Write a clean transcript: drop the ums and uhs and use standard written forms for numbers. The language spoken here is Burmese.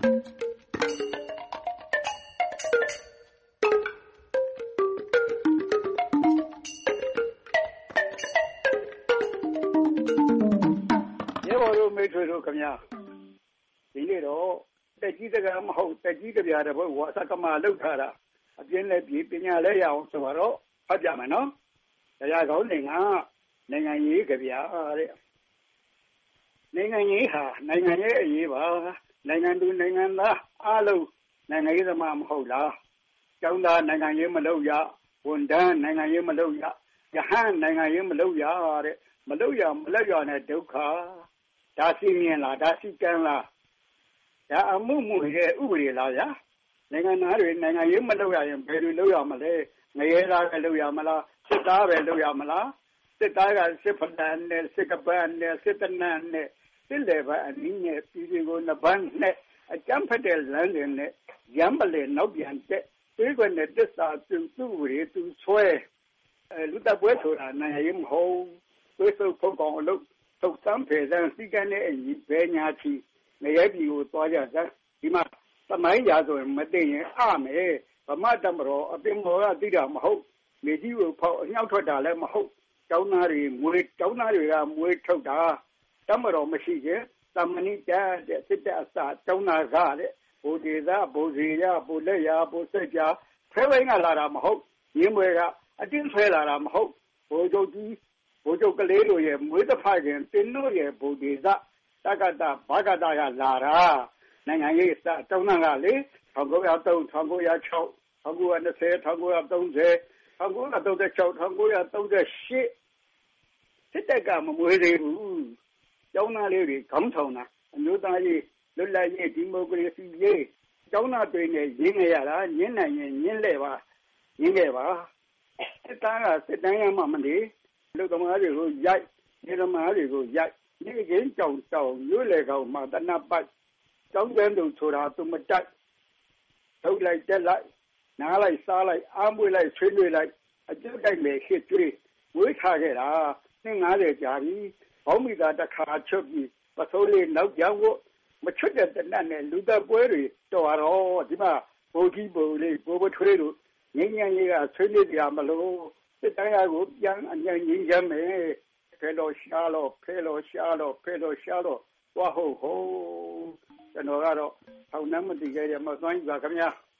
မိတ်ဆွေတို့ခင်ဗျာဒီနေ့တော့တက်ကြီးတကမဟုတ်တက်ကြီးတပြားတပုတ်ဝါစကမလောက်ထားတာအပြင်းနဲ့ပြည်ပညာလဲရအောင်ဆိုတော့ဖတ်ပြမယ်နော်တရားကောင်းနိုင်ငံရေးကြဗျာတဲ့နိုင်ငံရေးဟာနိုင်ငံရဲ့အရေးပါနိုင်ငံသူနိုင်ငံသားအားလုံးနိုင်ငံရေးသမားမဟုတ်လားကျောင်းသားနိုင်ငံရေးမလုပ်ရဝန်ထမ်းနိုင်ငံရေးမလုပ်ရယဟန်နိုင်ငံရေးမလုပ်ရတဲ့မလုပ်ရမလက်ရနဲ့ဒုက္ခဒါစီမြင်လားဒါစီကံလားဒါအမှုရဲ့ဥပဒေလားဗျာနိုင်ငံသားတွေနိုင်ငံရေးမလုပ်ရရင်ဘယ်လိုလုပ်ရမလဲငရဲသားပဲလုပ်ရမလားစစ်သားပဲလုပ်ရမလားစစ်သားကစစ်ဖလန်နဲ့စစ်ကပန်းနဲ့စစ်တနန်းနဲ့စစ်လေပါအနည်းနဲ့ပြည်ကိုနှစ်ပန်းနဲ့အကြမ်းဖက်တဲ့လမ်းတွေနဲ့ရမ်းပလေနောက်ပြန်တဲ့သွေးကွက်နဲ့တစ္ဆာသူ့ဝေသူဆွဲလူတပ်ပွဲဆိုတာနိုင်ငံရေးမဟုတ်သွေးဆုပ်ဖုတ်ကောင်အလုပ်ထုတ်စမ်းဖယ်စမ်းစီကံနဲ့အညီဘယ်ညာချီငရဲပြည်ကိုသွားကြစမ်းဒီမှာသမိုင်းရာဆိုရင်မသိရင်မယ်ဗမာတမတော်အပင်မော်ကသိတာမဟုတ်မြေကြီးကိုဖောက်အညှောက်ထွက်တာလည်းမဟုတ်ကျောင်းသားတွေကမွေးထုတ်တာတမတော်မရှိခြင်းသမဏိတတဲ့စစ်တပ်အစကျောင်းသားကတဲ့ဘိုဒေသာဘိုစီရဘိုလက်ရဘိုစိတ်ပြဖဲဝိုင်းကလာတာမဟုတ်ရင်းမွေကအတင်းဖဲလာတာမဟုတ်ဘိုချုပ်ကြီးဘိုချုပ်ကလေးတို့ရဲ့မွေးတဖခင်တင်းတို့ရဲ့ဘိုဒေသာတက္ကတာဘာကတာကလာတာနိုင်ငံရေးစကျောင်းသားကလေ1903 1906 1920 1930 1936 1938စစ်တပ်ကမမွေးသေးဘူးကျောင်းသားလေးတွေခေါင်းဆောင်တာအမျိုးသားရေးလွတ်လပ်ရေးဒီမိုကရေစီရေးကျောင်းသားတွေနဲ့ရင်းနေရတာရင်းနိုင်ရင်ရင်းလဲပါရင်းခဲ့ပါစစ်သားကစစ်တမ်းရမှမနေလူသမားတွေကိုရိုက်နေသမားတွေကိုရိုက်နေကင်းကြောင်ရွေးလေကောင်မှာတနပတ်ကျောင်းကျန်းသူဆိုတာသူမတိုက်ထုတ်လိုက်တက်လိုက်နားလိုက်စားလိုက်အားမွေးလိုက်ဆွေးနွေးလိုက်အကျုပ်တိုက်မယ်ရှစ်ကျွေးဝေးထားခဲ့တာ50ကြာပြီဘောင်းမိသားတစ်ခါချုပ်ပြီးပစိုးလေးနောက်ကြောင်ကိုမချွတ်တဲ့တနတ်နဲ့လူသက်ပွဲတွေတော်တော့ဒီမှာဘိုးကြီးဘိုးလေးဘိုးဘထွေးတို့ငင်းငင်းကြီးကဆွေးနွေးကြမလို့စစ်တရားကိုပြန်အញ្ញငင်းရမယ်ဖဲလို့ရှားလို့သွားဟုတ်ကျွန်တော်ကတော့ထောင်နှမ်းမတည်ခဲ့ရမသွမ်းပါခင်ဗျာ